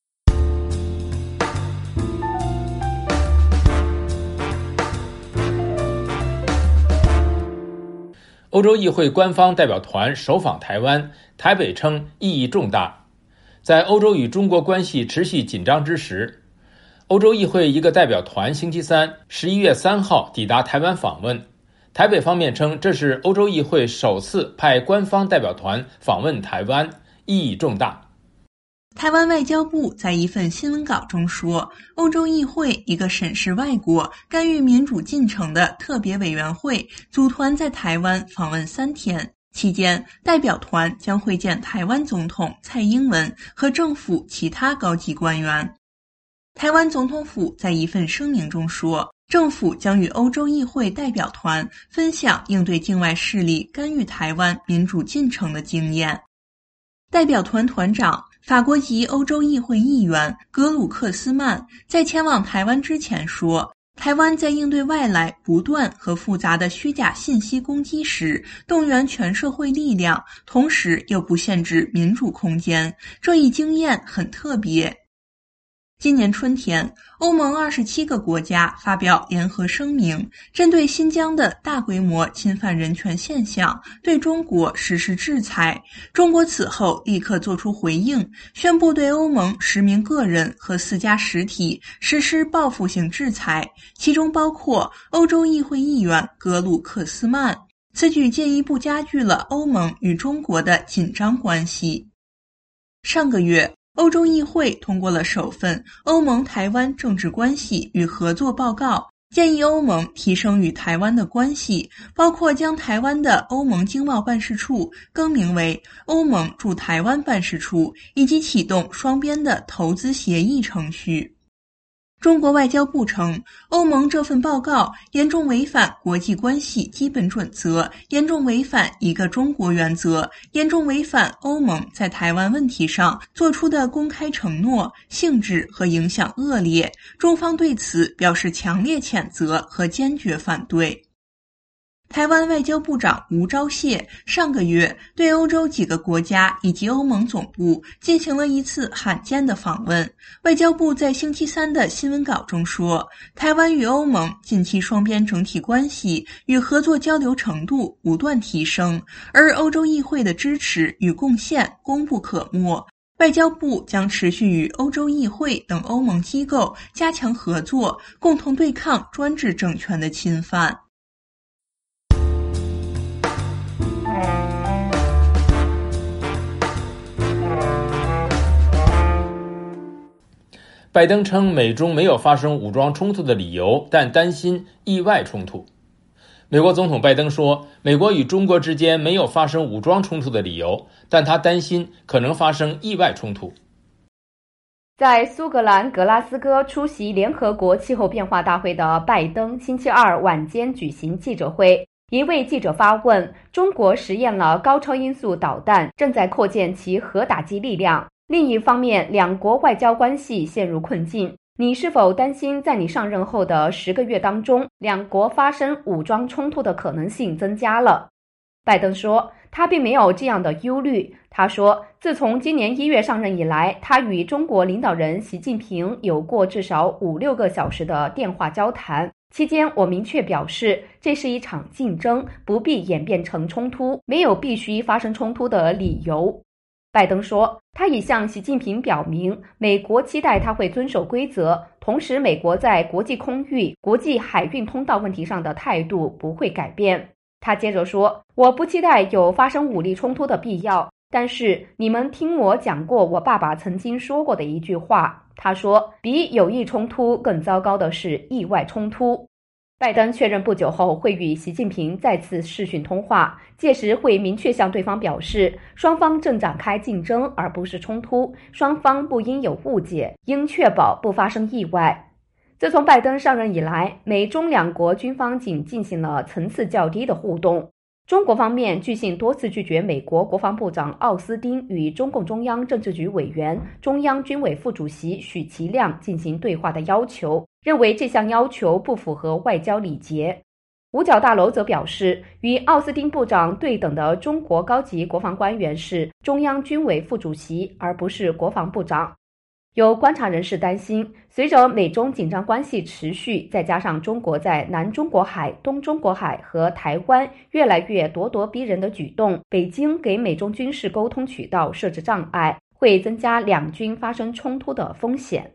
欧洲议会官方代表团首访台湾，台北称意义重大。在欧洲与中国关系持续紧张之时，欧洲议会一个代表团星期三十一月三号抵达台湾访问。台北方面称，这是欧洲议会首次派官方代表团访问台湾，意义重大。 台湾外交部在一份新闻稿中说，欧洲议会一个审视外国干预民主进程的特别委员会组团在台湾访问三天，期间代表团将会见台湾总统蔡英文和政府其他高级官员。台湾总统府在一份声明中说，政府将与欧洲议会代表团分享应对境外势力干预台湾民主进程的经验。代表团团长法国籍欧洲议会议员格鲁克斯曼在前往台湾之前说，台湾在应对外来不断和复杂的虚假信息攻击时，动员全社会力量，同时又不限制民主空间，这一经验很特别。今年春天，欧盟二十七个国家发表联合声明，针对新疆的大规模侵犯人权现象，对中国实施制裁。中国此后立刻作出回应，宣布对欧盟十名个人和四家实体实施报复性制裁，其中包括欧洲议会议员格鲁克斯曼。此举进一步加剧了欧盟与中国的紧张关系。上个月，欧洲议会通过了首份欧盟台湾政治关系与合作报告，建议欧盟提升与台湾的关系，包括将台湾的欧盟经贸办事处更名为欧盟驻台湾办事处，以及启动双边的投资协议程序。中国外交部称，欧盟这份报告严重违反国际关系基本准则，严重违反一个中国原则，严重违反欧盟在台湾问题上做出的公开承诺，性质和影响恶劣，中方对此表示强烈谴责和坚决反对。台湾外交部长吴钊燮上个月对欧洲几个国家以及欧盟总部进行了一次罕见的访问。外交部在星期三的新闻稿中说，台湾与欧盟近期双边整体关系与合作交流程度不断提升，而欧洲议会的支持与贡献功不可没。外交部将持续与欧洲议会等欧盟机构加强合作，共同对抗专制政权的侵犯。 拜登称美中没有发生武装冲突的理由，但担心意外冲突。 美国总统拜登说，美国与中国之间没有发生武装冲突的理由，但他担心可能发生意外冲突。 在苏格兰格拉斯哥出席联合国气候变化大会的拜登，星期二晚间举行记者会。一位记者发问：中国实验了高超音速导弹，正在扩建其核打击力量。另一方面，两国外交关系陷入困境。你是否担心在你上任后的十个月当中，两国发生武装冲突的可能性增加了？拜登说，他并没有这样的忧虑。他说，自从今年一月上任以来，他与中国领导人习近平有过至少五六个小时的电话交谈。期间，我明确表示，这是一场竞争，不必演变成冲突，没有必须发生冲突的理由。拜登说，他已向习近平表明，美国期待他会遵守规则，同时美国在国际空域、国际海运通道问题上的态度不会改变。他接着说，我不期待有发生武力冲突的必要，但是你们听我讲过我爸爸曾经说过的一句话，他说，比有意冲突更糟糕的是意外冲突。拜登确认不久后会与习近平再次视讯通话，届时会明确向对方表示，双方正展开竞争而不是冲突，双方不应有误解，应确保不发生意外。自从拜登上任以来，美中两国军方仅进行了层次较低的互动。中国方面据信多次拒绝美国国防部长奥斯汀与中共中央政治局委员、中央军委副主席许其亮进行对话的要求，认为这项要求不符合外交礼节。五角大楼则表示，与奥斯汀部长对等的中国高级国防官员是中央军委副主席，而不是国防部长。有观察人士担心，随着美中紧张关系持续，再加上中国在南中国海、东中国海和台湾越来越咄咄逼人的举动，北京给美中军事沟通渠道设置障碍，会增加两军发生冲突的风险。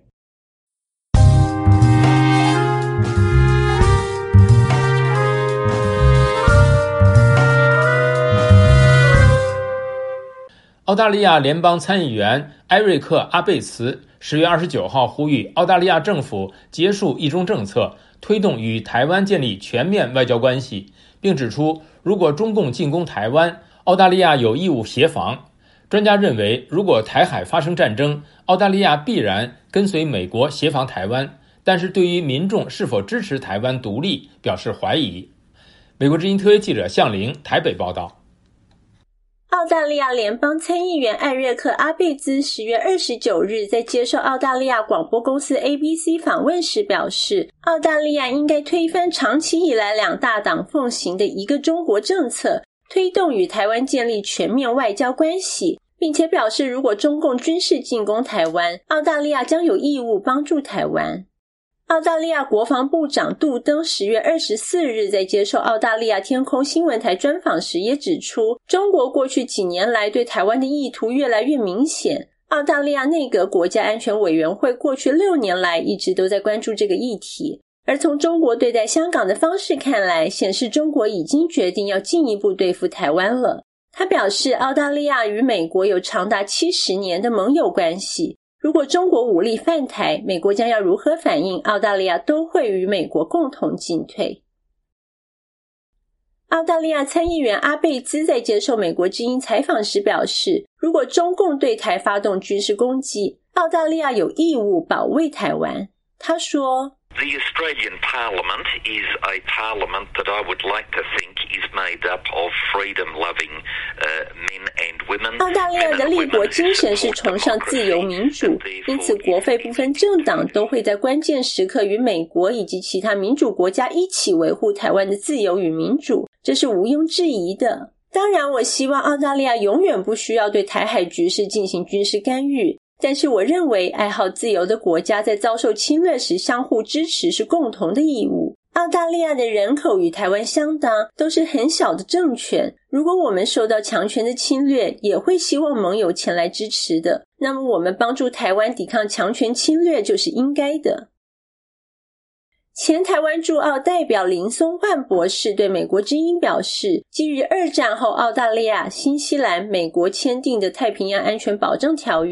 澳大利亚联邦参议员埃瑞克·阿贝茨十月二十九号呼吁澳大利亚政府结束一中政策，推动与台湾建立全面外交关系，并指出，如果中共进攻台湾，澳大利亚有义务协防。专家认为，如果台海发生战争，澳大利亚必然跟随美国协防台湾，但是对于民众是否支持台湾独立表示怀疑。美国之音特约记者向玲台北报道。 澳大利亚联邦参议员艾瑞克·阿贝兹十月二十九日在接受澳大利亚广播公司 A B C 访问时表示，澳大利亚应该推翻长期以来两大党奉行的一个中国政策，推动与台湾建立全面外交关系，并且表示，如果中共军事进攻台湾，澳大利亚将有义务帮助台湾。澳大利亚国防部长杜登十月二十四日在接受澳大利亚天空新闻台专访时也指出，中国过去几年来对台湾的意图越来越明显。澳大利亚内阁国家安全委员会过去六年来一直都在关注这个议题，而从中国对待香港的方式看来，显示中国已经决定要进一步对付台湾了。他表示，澳大利亚与美国有长达七十年的盟友关系，如果中国武力犯台，美国将要如何反应，澳大利亚都会与美国共同进退。澳大利亚参议员阿贝兹在接受美国之音采访时表示，如果中共对台发动军事攻击，澳大利亚有义务保卫台湾。他说， The Australian Parliament is a parliament that I would like to think is made up of freedom-loving uh, men and women. 澳大利亚的立国精神是崇尚自由民主，因此国会不分政党都会在关键时刻与美国以及其他民主国家一起维护台湾的自由与民主，这是毋庸置疑的。当然，我希望澳大利亚永远不需要对台海局势进行军事干预，但是我认为爱好自由的国家在遭受侵略时相互支持是共同的义务。澳大利亚的人口与台湾相当，都是很小的政权，如果我们受到强权的侵略，也会希望盟友前来支持的，那么我们帮助台湾抵抗强权侵略就是应该的。前台湾驻澳代表林松焕博士对美国之音表示，基于二战后澳大利亚、新西兰、美国签订的太平洋安全保障条约，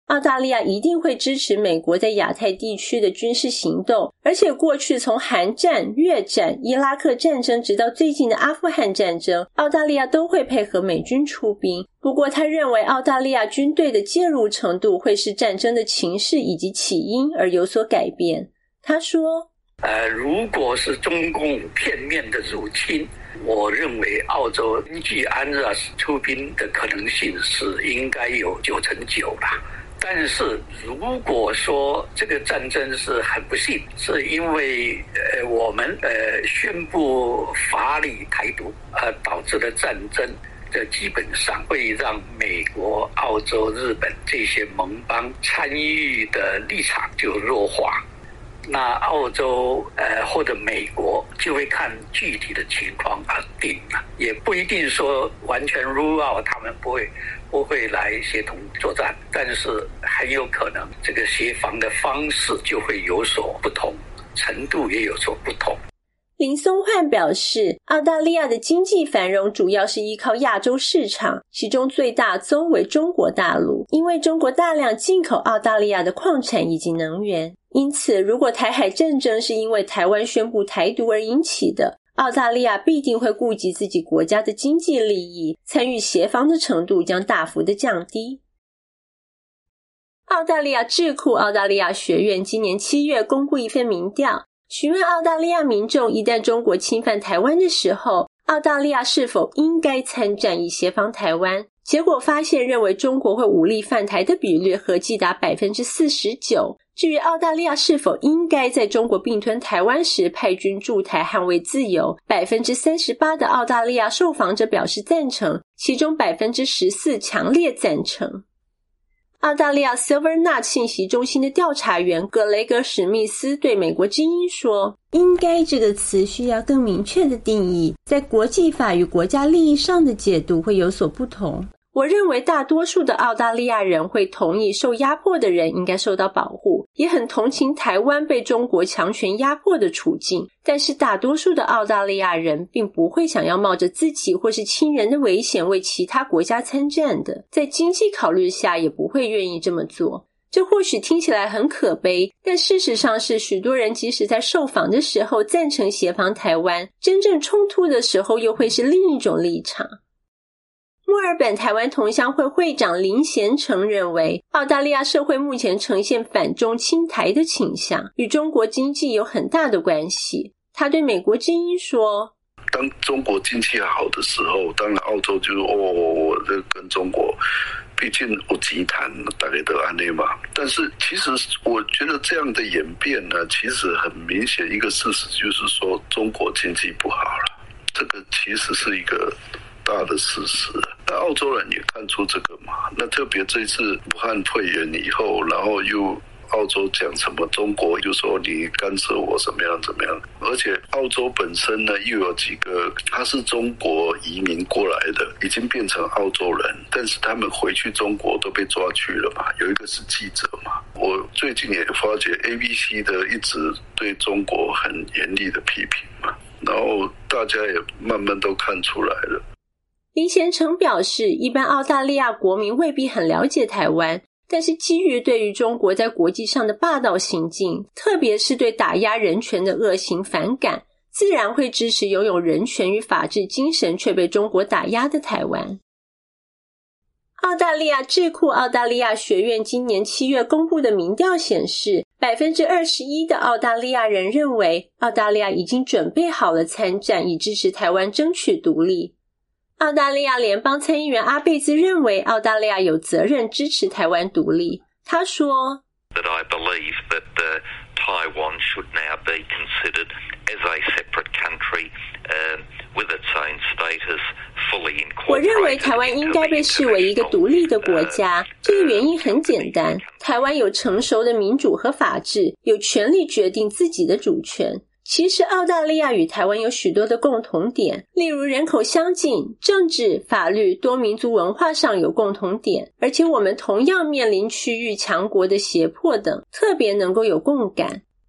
澳大利亚一定会支持美国在亚太地区的军事行动，而且过去从韩战、越战、伊拉克战争直到最近的阿富汗战争，澳大利亚都会配合美军出兵。不过他认为澳大利亚军队的介入程度会视战争的情势以及起因而有所改变。他说呃，如果是中共片面的入侵，我认为澳洲依据安乐死出兵的可能性是应该有九成九了。但是如果说这个战争是很不幸，是因为呃我们呃宣布法理台独而导致的战争，这基本上会让美国、澳洲、日本这些盟邦参与的立场就弱化。那澳洲呃或者美国就会看具体的情况而定了，也不一定说完全 rule out 他们不会不会来协同作战，但是很有可能这个协防的方式就会有所不同，程度也有所不同。 林松焕表示，澳大利亚的经济繁荣主要是依靠亚洲市场，其中最大宗为中国大陆，因为中国大量进口澳大利亚的矿产以及能源。因此，如果台海战争是因为台湾宣布台独而引起的，澳大利亚必定会顾及自己国家的经济利益，参与协防的程度将大幅的降低。澳大利亚智库澳大利亚学院今年七月公布一份民调，询问澳大利亚民众一旦中国侵犯台湾的时候，澳大利亚是否应该参战以协防台湾。结果发现认为中国会武力犯台的比率合计达 百分之四十九。 至于澳大利亚是否应该在中国并吞台湾时派军驻台捍卫自由， 百分之三十八 的澳大利亚受访者表示赞成，其中 百分之十四 强烈赞成。澳大利亚 Silverknot 信息中心的调查员格雷格史密斯对美国之音说，应该这个词需要更明确的定义，在国际法与国家利益上的解读会有所不同。我认为大多数的澳大利亚人会同意受压迫的人应该受到保护，也很同情台湾被中国强权压迫的处境，但是大多数的澳大利亚人并不会想要冒着自己或是亲人的危险为其他国家参战的，在经济考虑下也不会愿意这么做。这或许听起来很可悲，但事实上是许多人即使在受访的时候赞成协防台湾，真正冲突的时候又会是另一种立场。墨尔本台湾同乡会会长林贤成认为，澳大利亚社会目前呈现反中亲台的倾向，与中国经济有很大的关系。他对美国之音说， 当中国经济好的时候，当然澳洲就是哦，我这跟中国毕竟有钱谈，大概都安内嘛。但是其实我觉得这样的演变呢，其实很明显一个事实就是说，中国经济不好了，这个其实是一个大的事实。那澳洲人也看出这个嘛，那特别这次武汉肺炎以后，然后又澳洲讲什么中国就说你干涉我怎么样怎么样，而且澳洲本身呢又有几个他是中国移民过来的，已经变成澳洲人，但是他们回去中国都被抓去了嘛，有一个是记者嘛。我最近也发觉 A B C 的一直对中国很严厉的批评嘛，然后大家也慢慢都看出来了。 林贤成表示，一般澳大利亚国民未必很了解台湾，但是基于对于中国在国际上的霸道行径，特别是对打压人权的恶行反感，自然会支持拥有人权与法治精神却被中国打压的台湾。澳大利亚智库澳大利亚学院今年七月公布的民调显示， 百分之二十一 的澳大利亚人认为澳大利亚已经准备好了参战，以支持台湾争取独立。澳大利亚联邦参议员阿贝兹认为澳大利亚有责任支持台湾独立。他说 that I believe that uh, Taiwan should now be considered as a separate country uh, with its own status fully incorporated. 我认为台湾应该被视为一个独立的国家，这个原因很简单，台湾有成熟的民主和法治，有权利决定自己的主权。其实澳大利亚与台湾有许多的共同点，例如人口相近，政治、法律、多民族文化上有共同点，而且我们同样面临区域强国的胁迫等，特别能够有共感。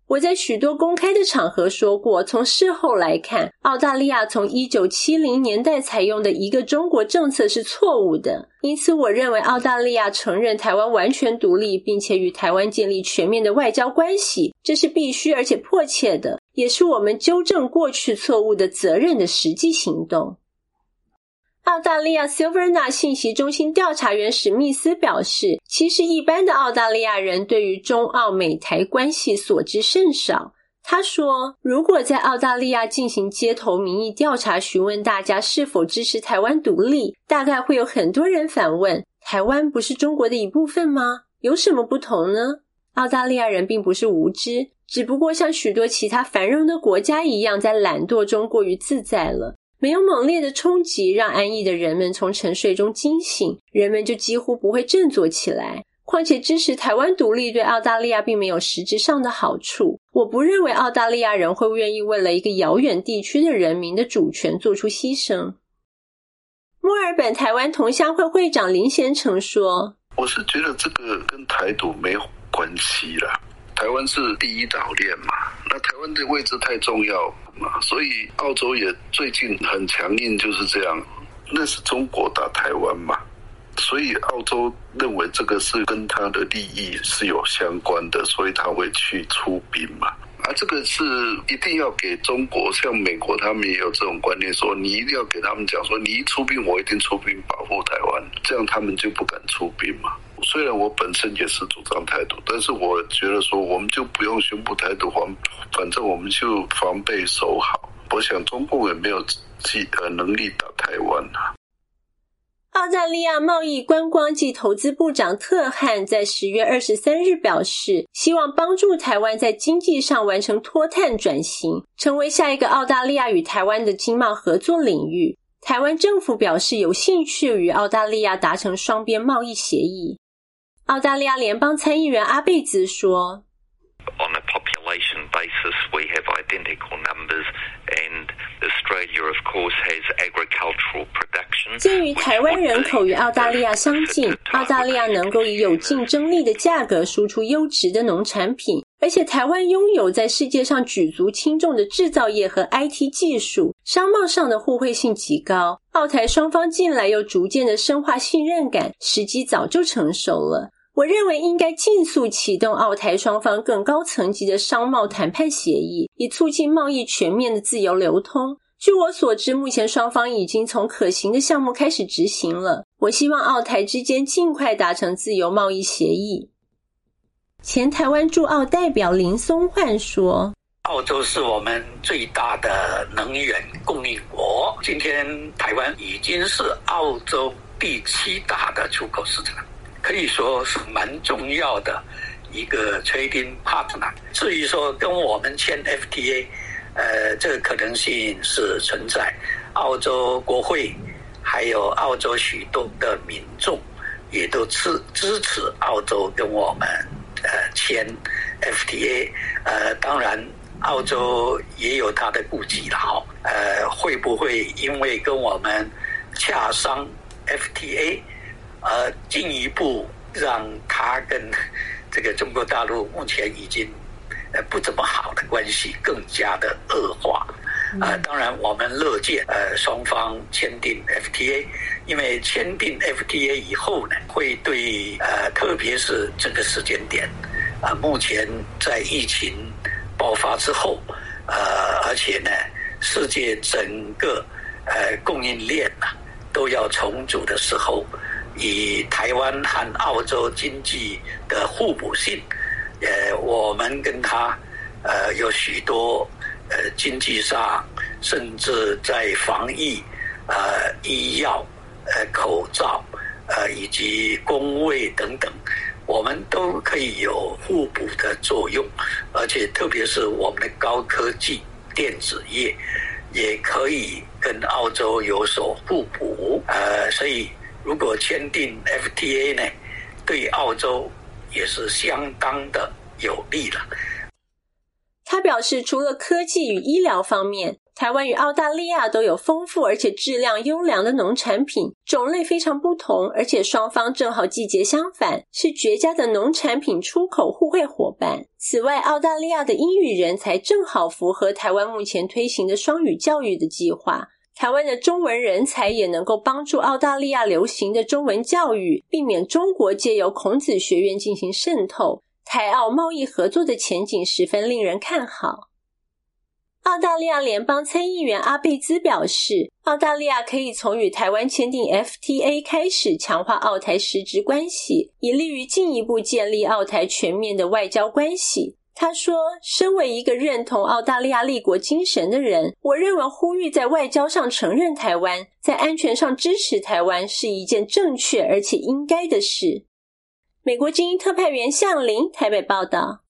我在许多公开的场合说过，从事后来看，澳大利亚从一九七零年代采用的一个中国政策是错误的，因此我认为澳大利亚承认台湾完全独立，并且与台湾建立全面的外交关系，这是必须而且迫切的，也是我们纠正过去错误的责任的实际行动。澳大利亚 Silverna 信息中心调查员史密斯表示，其实一般的澳大利亚人对于中澳美台关系所知甚少。他说，如果在澳大利亚进行街头民意调查，询问大家是否支持台湾独立，大概会有很多人反问，台湾不是中国的一部分吗？有什么不同呢？澳大利亚人并不是无知，只不过像许多其他繁荣的国家一样，在懒惰中过于自在了。没有猛烈的冲击让安逸的人们从沉睡中惊醒，人们就几乎不会振作起来。况且支持台湾独立对澳大利亚并没有实质上的好处。我不认为澳大利亚人会愿意为了一个遥远地区的人民的主权做出牺牲。墨尔本台湾同乡会会长林贤成说， 我是觉得这个跟台独没有关系啦，台湾是第一岛链嘛，那台湾的位置太重要嘛，所以澳洲也最近很强硬，就是这样，那是中国打台湾嘛，所以澳洲认为这个是跟他的利益是有相关的，所以他会去出兵嘛。啊，这个是一定要给中国，像美国他们也有这种观念，说你一定要给他们讲说，你一出兵我一定出兵保护台湾，这样他们就不敢出兵嘛。虽然我本身也是主张台独，但是我觉得说我们就不用宣布台独，反正我们就防备守好。我想中共也没有呃能力打台湾啊。 澳大利亚贸易观光及投资部长特汉在十月二十三日表示，希望帮助台湾在经济上完成脱碳转型，成为下一个澳大利亚与台湾的经贸合作领域。台湾政府表示有兴趣与澳大利亚达成双边贸易协议。澳大利亚联邦参议员阿贝兹说， On a population basis, we have identical numbers, and Australia, of course, has agricultural production. 鉴于台湾人口与澳大利亚相近，澳大利亚能够以有竞争力的价格输出优质的农产品，而且台湾拥有在世界上举足轻重的制造业和 I T 技术，商贸上的互惠性极高。澳台双方近来又逐渐的深化信任感，时机早就成熟了。我认为应该尽速启动澳台双方更高层级的商贸谈判协议，以促进贸易全面的自由流通。据我所知，目前双方已经从可行的项目开始执行了。我希望澳台之间尽快达成自由贸易协议。前台湾驻澳代表林松焕说， 澳洲是我们最大的能源供应国，今天台湾已经是澳洲第七大的出口市场，可以说是蛮重要的一个 trading partner。 至于说跟我们签 F T A， 呃，这个可能性是存在。澳洲国会还有澳洲许多的民众也都支支持澳洲跟我们呃签 F T A。 呃，当然澳洲也有它的顾忌了哈，呃，会不会因为跟我们洽商 F T A，呃，进一步让他跟这个中国大陆目前已经呃不怎么好的关系更加的恶化。呃，当然我们乐见呃双方签订 F T A， 因为签订 F T A 以后呢，会对呃特别是这个时间点，啊、呃，目前在疫情爆发之后，呃，而且呢，世界整个呃供应链呐、啊、都要重组的时候，以台湾和澳洲经济的互补性，呃，我们跟他呃有许多呃经济上，甚至在防疫、呃医药、呃口罩、呃以及工卫等等，我们都可以有互补的作用，而且特别是我们的高科技电子业也可以跟澳洲有所互补。呃，所以如果签订 F T A 呢，对澳洲也是相当的有利了。 他表示，除了科技与医疗方面， 台湾与澳大利亚都有丰富而且质量优良的农产品，种类非常不同，而且双方正好季节相反，是绝佳的农产品出口互惠伙伴。此外，澳大利亚的英语人才正好符合台湾目前推行的双语教育的计划。台湾的中文人才也能够帮助澳大利亚流行的中文教育，避免中国借由孔子学院进行渗透。台澳贸易合作的前景十分令人看好。澳大利亚联邦参议员阿贝兹表示，澳大利亚可以从与台湾签订 F T A 开始强化澳台实质关系，以利于进一步建立澳台全面的外交关系。他说，身为一个认同澳大利亚立国精神的人，我认为呼吁在外交上承认台湾，在安全上支持台湾是一件正确而且应该的事。美国精英特派员向林台北报道。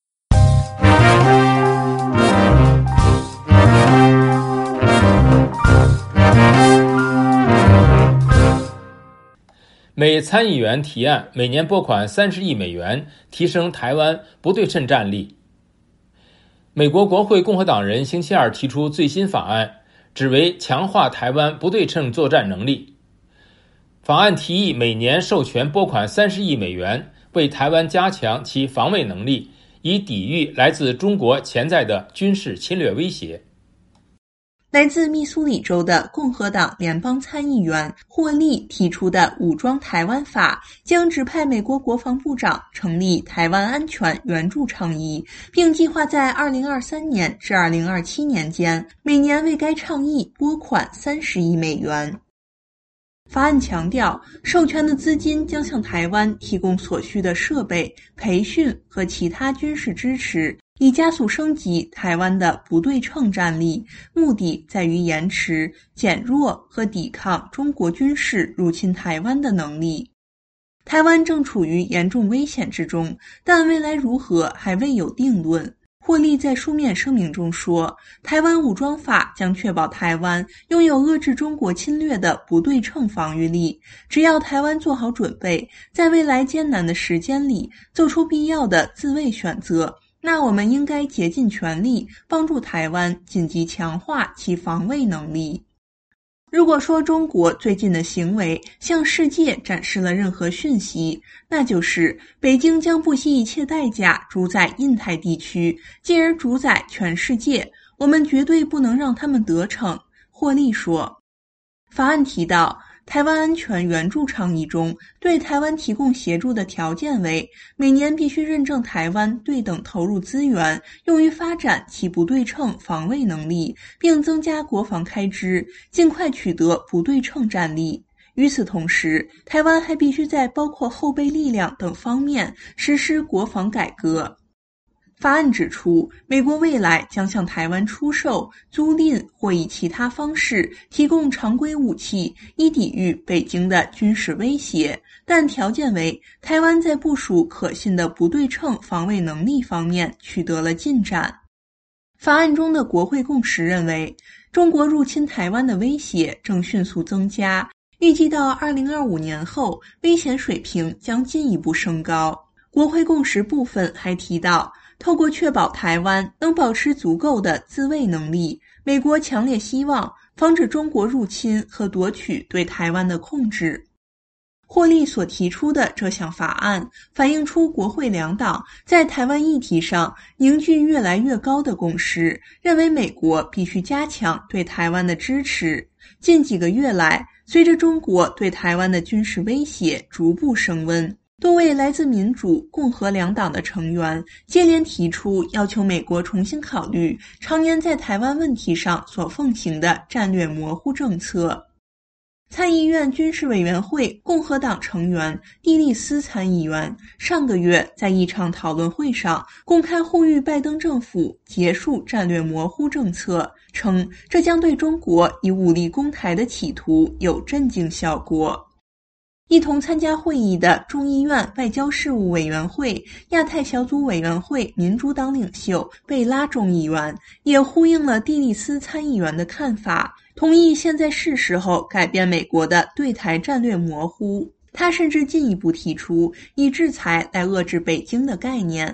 美参议员提案每年拨款三十亿美元，提升台湾不对称战力。美国国会共和党人星期二提出最新法案，只为强化台湾不对称作战能力。法案提议每年授权拨款三十亿美元，为台湾加强其防卫能力，以抵御来自中国潜在的军事侵略威胁。 来自密苏里州的共和党联邦参议员霍利提出的武装台湾法，将指派美国国防部长成立台湾安全援助倡议，并计划在二零二三年至二零二七年间，每年为该倡议拨款三十亿美元。法案强调，授权的资金将向台湾提供所需的设备、培训和其他军事支持，以加速升级台湾的不对称战力，目的在于延迟、减弱和抵抗中国军事入侵台湾的能力。台湾正处于严重危险之中，但未来如何还未有定论。霍利在书面声明中说，台湾武装法将确保台湾拥有遏制中国侵略的不对称防御力，只要台湾做好准备，在未来艰难的时间里做出必要的自卫选择，那我们应该竭尽全力帮助台湾紧急强化其防卫能力。如果说中国最近的行为向世界展示了任何讯息，那就是北京将不惜一切代价主宰印太地区，进而主宰全世界，我们绝对不能让他们得逞。霍利说，法案提到，台湾安全援助倡议中对台湾提供协助的条件为，每年必须认证台湾对等投入资源，用于发展其不对称防卫能力，并增加国防开支，尽快取得不对称战力。与此同时，台湾还必须在包括后备力量等方面实施国防改革。法案指出，美国未来将向台湾出售、租赁或以其他方式提供常规武器，以抵御北京的军事威胁，但条件为台湾在部署可信的不对称防卫能力方面取得了进展。法案中的国会共识认为，中国入侵台湾的威胁正迅速增加，预计到二零二五年后，危险水平将进一步升高。国会共识部分还提到，透过确保台湾能保持足够的自卫能力，美国强烈希望防止中国入侵和夺取对台湾的控制。霍利所提出的这项法案反映出国会两党在台湾议题上凝聚越来越高的共识，认为美国必须加强对台湾的支持。近几个月来，随着中国对台湾的军事威胁逐步升温，多位来自民主、共和两党的成员接连提出要求美国重新考虑常年在台湾问题上所奉行的战略模糊政策。参议院军事委员会共和党成员蒂利斯参议员上个月在一场讨论会上公开呼吁拜登政府结束战略模糊政策，称这将对中国以武力攻台的企图有镇静效果。一同参加会议的众议院外交事务委员会亚太小组委员会民主党领袖贝拉众议员也呼应了蒂利斯参议员的看法，同意现在是时候改变美国的对台战略模糊。他甚至进一步提出以制裁来遏制北京的概念。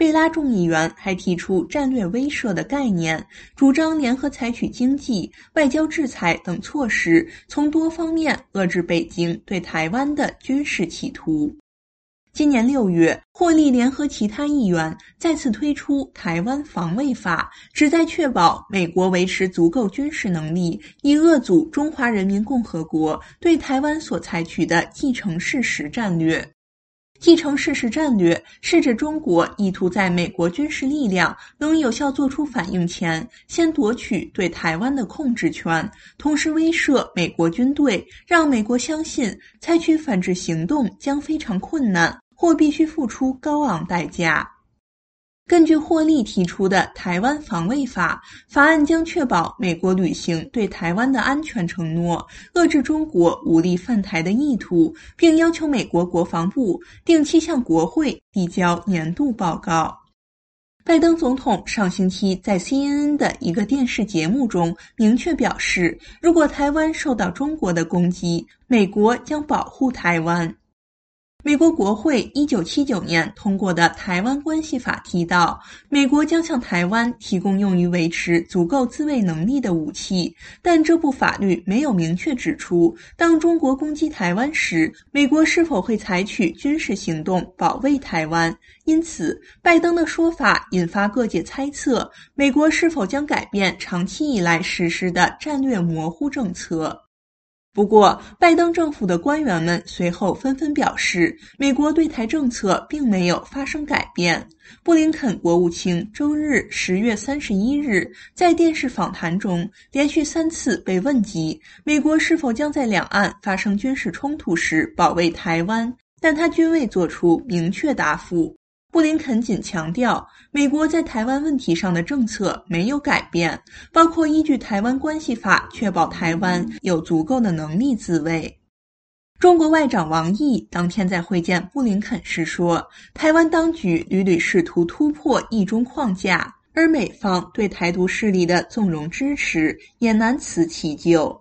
贝拉众议员还提出战略威慑的概念，主张联合采取经济、外交制裁等措施，从多方面遏制北京对台湾的军事企图。今年六月，霍利联合其他议员再次推出台湾防卫法，旨在确保美国维持足够军事能力，以遏阻中华人民共和国对台湾所采取的既成事实战略。既成事实战略是指中国意图在美国军事力量能有效做出反应前，先夺取对台湾的控制权，同时威慑美国军队，让美国相信采取反制行动将非常困难，或必须付出高昂代价。根据霍利提出的台湾防卫法，法案将确保美国履行对台湾的安全承诺，遏制中国武力犯台的意图，并要求美国国防部定期向国会递交年度报告。拜登总统上星期在 C N N 的一个电视节目中明确表示，如果台湾受到中国的攻击，美国将保护台湾。美国国会一九七九年通过的《台湾关系法》提到，美国将向台湾提供用于维持足够自卫能力的武器，但这部法律没有明确指出，当中国攻击台湾时，美国是否会采取军事行动保卫台湾。因此，拜登的说法引发各界猜测，美国是否将改变长期以来实施的战略模糊政策。不过，拜登政府的官员们随后纷纷表示，美国对台政策并没有发生改变。布林肯国务卿周日十月三十一日在电视访谈中连续三次被问及美国是否将在两岸发生军事冲突时保卫台湾，但他均未作出明确答复。布林肯仅强调，美国在台湾问题上的政策没有改变，包括依据《台湾关系法》确保台湾有足够的能力自卫。中国外长王毅当天在会见布林肯时说，台湾当局屡屡试图突破一中框架，而美方对台独势力的纵容支持也难辞其咎。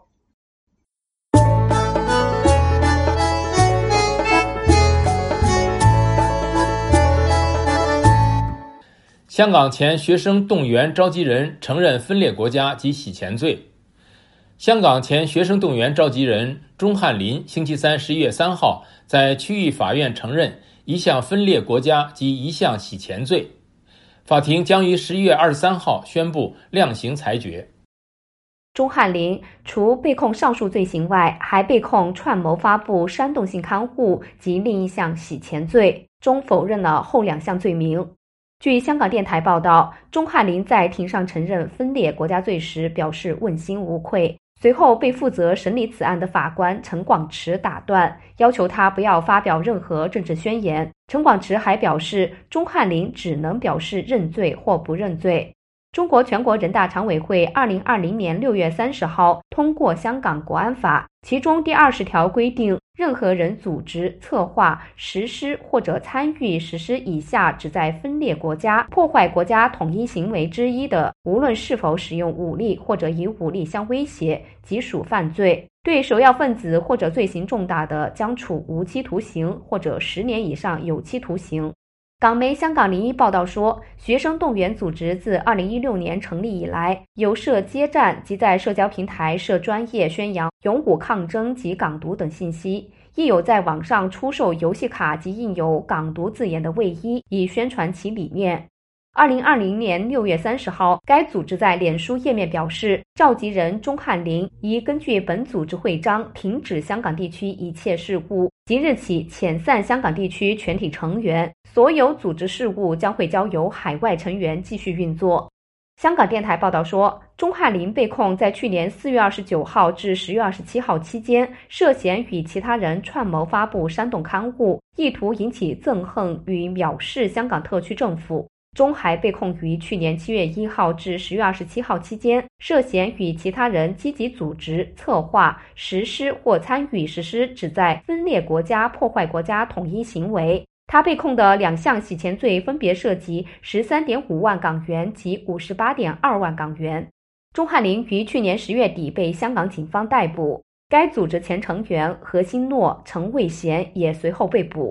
香港前学生动员召集人承认分裂国家及洗钱罪。香港前学生动员召集人钟汉林星期三十一月三号在区域法院承认一项分裂国家及一项洗钱罪。法庭将于十一月二十三号宣布量刑裁决。 钟汉林除被控上述罪行外，还被控串谋发布煽动性刊物及另一项洗钱罪，钟否认了后两项罪名。据香港电台报道，钟汉林在庭上承认分裂国家罪时表示问心无愧，随后被负责审理此案的法官陈广池打断，要求他不要发表任何政治宣言。陈广池还表示，钟汉林只能表示认罪或不认罪。中国全国人大常委会二零二零年六月三十号通过香港国安法，其中第二十条规定，任何人组织、策划、实施或者参与实施以下旨在分裂国家、破坏国家统一行为之一的，无论是否使用武力或者以武力相威胁，即属犯罪。对首要分子或者罪行重大的，将处无期徒刑或者十年以上有期徒刑。港媒香港零一报道说，学生动员组织自二零一六年成立以来，有设街站及在社交平台设专业宣扬勇武抗争及港独等信息，亦有在网上出售游戏卡及印有港独字眼的卫衣，以宣传其理念。二零二零年六月三十号，该组织在脸书页面表示，召集人钟汉林已根据本组织会章停止香港地区一切事务，即日起遣散香港地区全体成员，所有组织事务将会交由海外成员继续运作。香港电台报道说，钟汉林被控在去年四月二十九号至十月二十七号期间，涉嫌与其他人串谋发布煽动刊物，意图引起憎恨与藐视香港特区政府。钟还被控于去年七月一号至十月二十七号期间，涉嫌与其他人积极组织、策划、实施或参与实施旨在分裂国家、破坏国家统一行为。他被控的两项洗钱罪分别涉及 十三点五万港元及 五十八点二万港元。钟汉林于去年十月底被香港警方逮捕，该组织前成员何新诺、陈卫贤也随后被捕。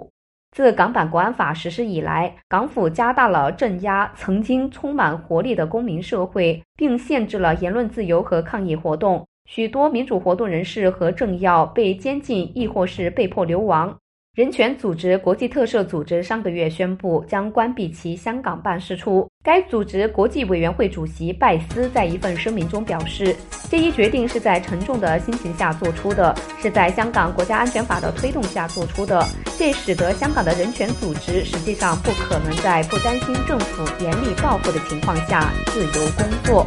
自港版国安法实施以来，港府加大了镇压曾经充满活力的公民社会，并限制了言论自由和抗议活动。许多民主活动人士和政要被监禁，亦或是被迫流亡。人权组织国际特赦组织上个月宣布将关闭其香港办事处。该组织国际委员会主席拜斯在一份声明中表示，这一决定是在沉重的心情下做出的，是在香港国家安全法的推动下做出的。这使得香港的人权组织实际上不可能在不担心政府严厉报复的情况下自由工作。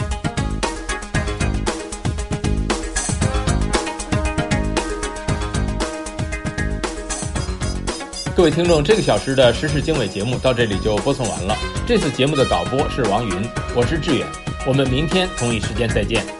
各位听众，这个小时的时事经纬节目到这里就播送完了。这次节目的导播是王云，我是志远，我们明天同一时间再见。